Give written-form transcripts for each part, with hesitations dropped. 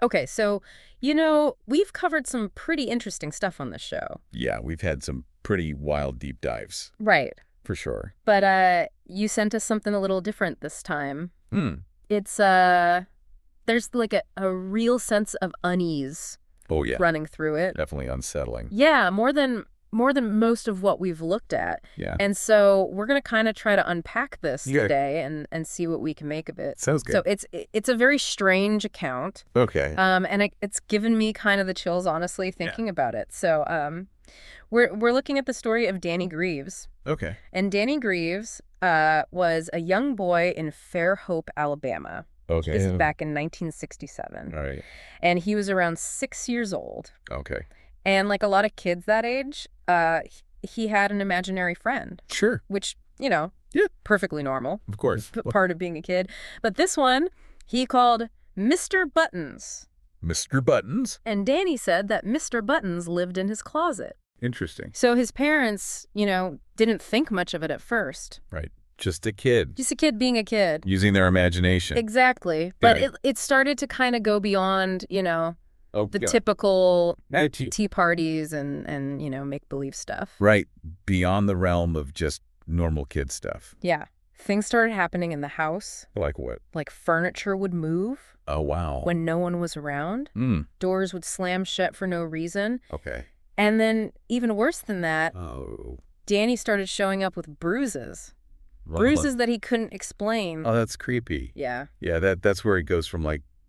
Okay, so, we've covered some pretty interesting stuff on this show. Yeah, we've had some pretty wild deep dives, Right. for sure. But you sent us something a little different this time. Hmm. It's there's like a real sense of unease Oh, yeah. running through it. Definitely unsettling. Yeah, more than most of what we've looked at. Yeah. And so we're going to kind of try to unpack this Yeah. today and see what we can make of it. Sounds good. So it's a very strange account. Okay. And it's given me kind of the chills, honestly, thinking about it. So we're looking at the story of Danny Greaves. Okay. And Danny Greaves was a young boy in Fairhope, Alabama. Okay. This is back in 1967. All right. And he was around 6 years old. Okay. And like a lot of kids that age, he had an imaginary friend, Sure. which, Yeah. perfectly normal, Of course. part of being a kid. But this one, he called Mr. Buttons. Mr. Buttons. And Danny said that Mr. Buttons lived in his closet. Interesting. So his parents, didn't think much of it at first. Right. Just a kid. Just a kid being a kid. Using their imagination. Exactly. But Yeah. it started to kind of go beyond, Oh, the yeah. typical Now, tea parties and make-believe stuff. Right. Beyond the realm of just normal kid stuff. Yeah. Things started happening in the house. Like what? Like furniture would move Oh, wow. when no one was around. Doors would slam shut for no reason. Okay. And then even worse than that, Oh. Danny started showing up with bruises. Well, Bruises that he couldn't explain. Oh, that's creepy. Yeah. Yeah, that's where it goes from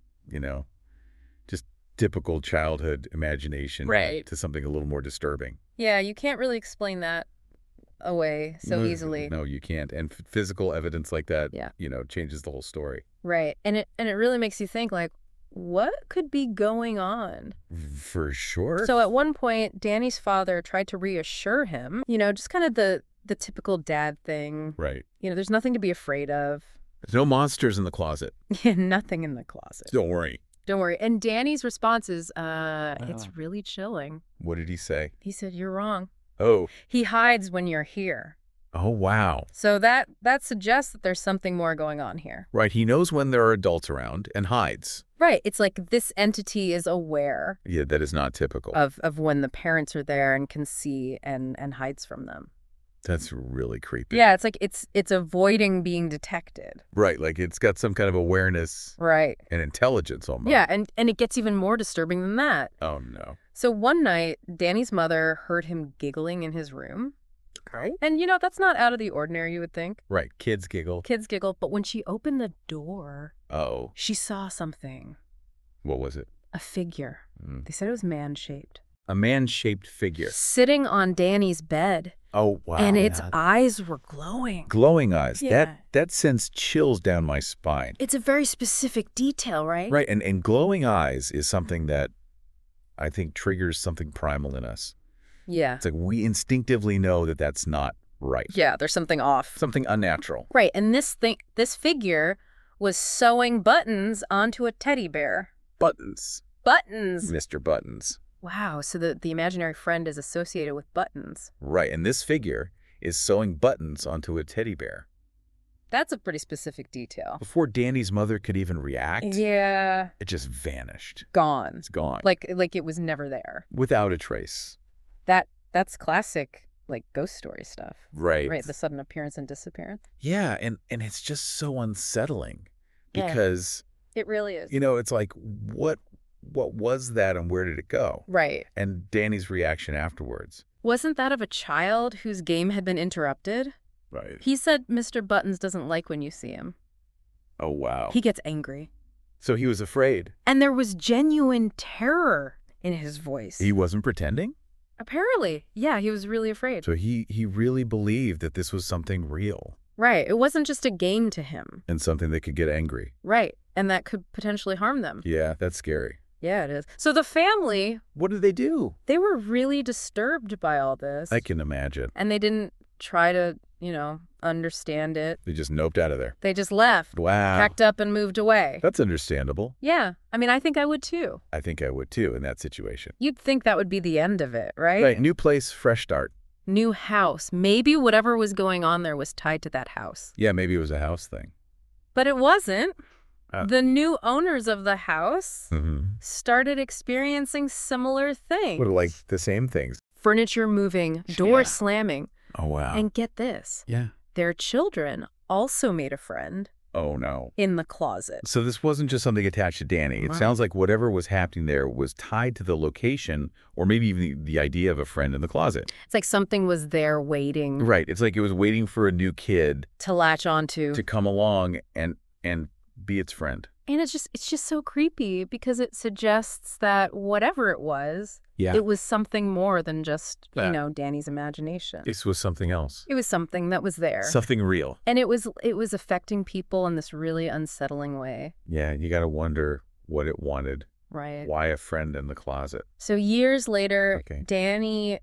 just typical childhood imagination Right. to something a little more disturbing. Yeah, you can't really explain that away so No, easily. No, you can't. And physical evidence like that, Yeah. changes the whole story. Right. And it really makes you think, like, what could be going on? For sure. So at one point, Danny's father tried to reassure him, just kind of the typical dad thing. Right. There's nothing to be afraid of. There's no monsters in the closet. Nothing in the closet. Don't worry. Don't worry. And Danny's response is, it's really chilling. What did he say? He said, you're wrong. Oh. He hides when you're here. Oh, wow. So that suggests that there's something more going on here. Right. He knows when there are adults around and hides. Right. It's like this entity is aware Yeah, that is not typical. of when the parents are there and can see and hides from them. That's really creepy. Yeah, it's like it's avoiding being detected. Right. Like it's got some kind of awareness Right. and intelligence almost. Yeah, and it gets even more disturbing than that. Oh, no. So one night, Danny's mother heard him giggling in his room. Okay. And, that's not out of the ordinary, you would think. Right. Kids giggle. Kids giggle. But when she opened the door, Oh. she saw something. What was it? A figure. Mm. They said it was man-shaped. A man-shaped figure. Sitting on Danny's bed. Oh, wow. And its eyes were glowing. Glowing eyes. Yeah. That sends chills down my spine. It's a very specific detail, right? Right. And glowing eyes is something that I think triggers something primal in us. Yeah. It's like we instinctively know that that's not right. Yeah, there's something off. Something unnatural. Right, and this figure was sewing buttons onto a teddy bear. Buttons. Buttons! Mr. Buttons. Wow, so the imaginary friend is associated with buttons. Right. And this figure is sewing buttons onto a teddy bear. That's a pretty specific detail. Before Danny's mother could even react, Yeah. it just vanished. Gone. It's gone. Like it was never there. Without a trace. That's classic, like, ghost story stuff. Right. Right, the sudden appearance and disappearance. Yeah, and it's just so unsettling Yeah. because, It really is. it's like, what was that and where did it go? Right. And Danny's reaction afterwards. Wasn't that of a child whose game had been interrupted? Right. He said Mr. Buttons doesn't like when you see him. Oh, wow. He gets angry. So he was afraid. And there was genuine terror in his voice. He wasn't pretending? Apparently. Yeah, he was really afraid. So he really believed that this was something real Right. It wasn't just a game to him. and something that could get angry. Right. And that could potentially harm them. Yeah, that's scary. Yeah, it is. So the family, What did they do? they were really disturbed by all this. I can imagine. And they didn't try to, understand it. They just noped out of there. They just left, Wow. packed up and moved away. That's understandable. Yeah. I mean, I think I would too. I think I would too in that situation. You'd think that would be the end of it, right? Right. New place, fresh start. New house. Maybe whatever was going on there was tied to that house. Yeah, maybe it was a house thing. But it wasn't. The new owners of the house Mm-hmm. started experiencing similar things. What, like the same things? Furniture moving, doors slamming. Oh, wow. And get this, Yeah. their children also made a friend Oh, no. in the closet. So this wasn't just something attached to Danny. It Right. sounds like whatever was happening there was tied to the location or maybe even the idea of a friend in the closet. It's like something was there waiting Right. It's like it was waiting for a new kid to latch onto. to come along and be its friend. And it's just so creepy because it suggests that whatever it was something more than just, Danny's imagination. This was something else. It was something that was there. Something real. And it was affecting people in this really unsettling way. Yeah, you got to wonder what it wanted. Right. Why a friend in the closet? So years later, Okay. Danny,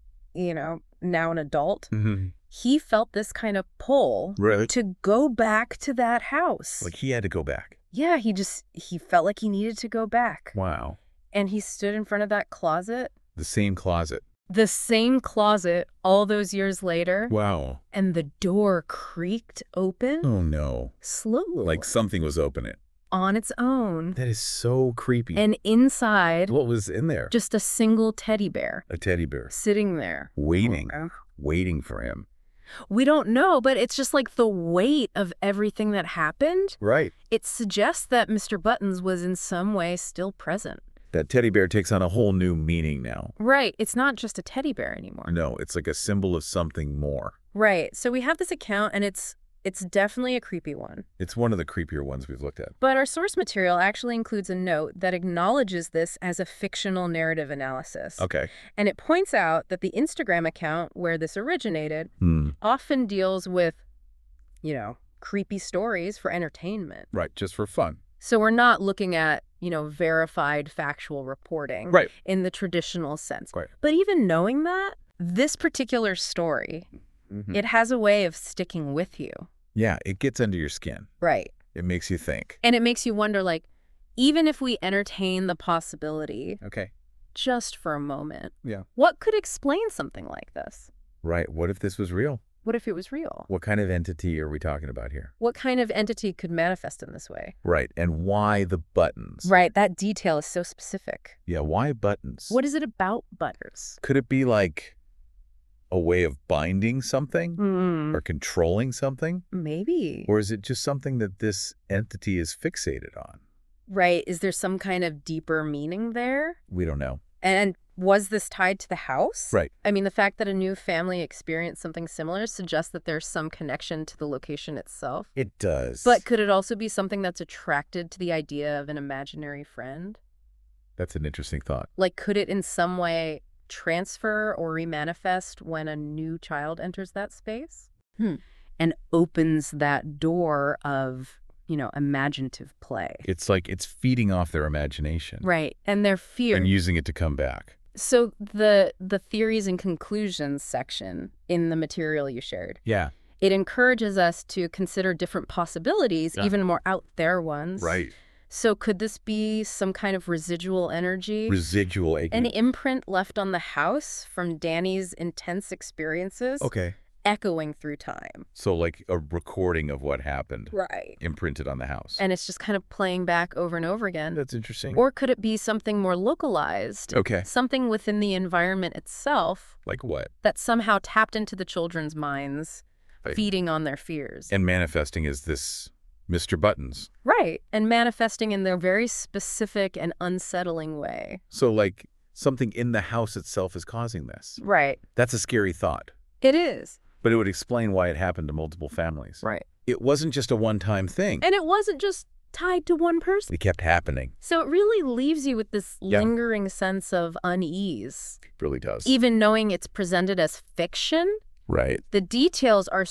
now an adult, Mm-hmm. he felt this kind of pull Really? to go back to that house. Like he had to go back. Yeah, he felt like he needed to go back. Wow. And he stood in front of that closet, The same closet. the same closet all those years later, Wow. and the door creaked open Oh, no. slowly. Like something was opening. on its own. That is so creepy. And inside, What was in there? just a single teddy bear A teddy bear. sitting there. Waiting for him. We don't know, but it's just like the weight of everything that happened. Right. It suggests that Mr. Buttons was in some way still present. That teddy bear takes on a whole new meaning now. Right. It's not just a teddy bear anymore. No, it's like a symbol of something more. Right. So we have this account, and it's definitely a creepy one. It's one of the creepier ones we've looked at. But our source material actually includes a note that acknowledges this as a fictional narrative analysis. Okay. And it points out that the Instagram account where this originated Hmm. often deals with, creepy stories for entertainment. Right, just for fun. So we're not looking at, verified factual reporting Right. in the traditional sense. Right. But even knowing that, this particular story, Mm-hmm. it has a way of sticking with you. Yeah, it gets under your skin. Right. It makes you think. And it makes you wonder, even if we entertain the possibility Okay. just for a moment, Yeah. what could explain something like this? Right. What if this was real? What if it was real? What kind of entity are we talking about here? What kind of entity could manifest in this way? Right. And why the buttons? Right, that detail is so specific. Yeah, why buttons? What is it about butters? Could it be like a way of binding something Hmm. or controlling something? Maybe. Or is it just something that this entity is fixated on? Right, is there some kind of deeper meaning there? We don't know. And was this tied to the house? Right. I mean, the fact that a new family experienced something similar suggests that there's some connection to the location itself. It does. But could it also be something that's attracted to the idea of an imaginary friend? That's an interesting thought. Like, could it in some way transfer or remanifest when a new child enters that space? And opens that door of, imaginative play. It's like it's feeding off their imagination. Right. And their fear. And using it to come back. So the theories and conclusions section in the material you shared, Yeah. it encourages us to consider different possibilities, Yeah. even more out there ones. Right. So could this be some kind of residual energy? Residual An aching. imprint left on the house from Danny's intense experiences, Okay. echoing through time. So like a recording of what happened Right. imprinted on the house. And it's just kind of playing back over and over again. That's interesting. Or could it be something more localized? Okay. Something within the environment itself Like what? that somehow tapped into the children's minds, Right. feeding on their fears. And manifesting as this Mr. Buttons. Right. And manifesting in their very specific and unsettling way. So like something in the house itself is causing this. Right. That's a scary thought. It is. But it would explain why it happened to multiple families. Right. It wasn't just a one-time thing. And it wasn't just tied to one person. It kept happening. So it really leaves you with this Yeah. lingering sense of unease. It really does. Even knowing it's presented as fiction, Right. the details are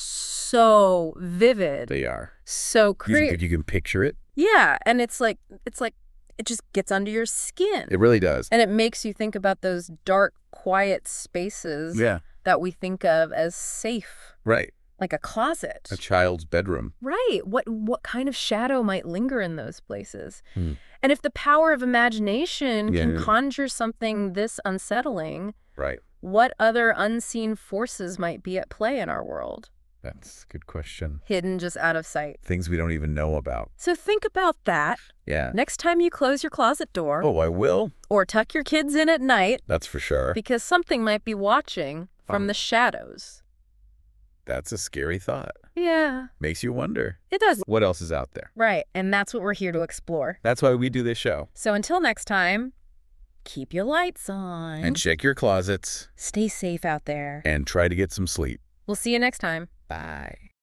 so vivid, They are. so You creepy. think you can picture it? Yeah, and it's like it just gets under your skin. It really does. And it makes you think about those dark, quiet spaces Yeah. that we think of as safe, Right. like a closet. A child's bedroom. Right. What kind of shadow might linger in those places? Hmm. And if the power of imagination Yeah, can yeah. conjure something this unsettling, Right. what other unseen forces might be at play in our world? That's a good question. Hidden just out of sight. Things we don't even know about. So think about that Yeah. next time you close your closet door. Oh, I will? Or tuck your kids in at night. That's for sure. Because something might be watching from the shadows. That's a scary thought. Yeah. Makes you wonder. It does. What else is out there? Right. And that's what we're here to explore. That's why we do this show. So until next time, keep your lights on. And check your closets. Stay safe out there. And try to get some sleep. We'll see you next time. Bye.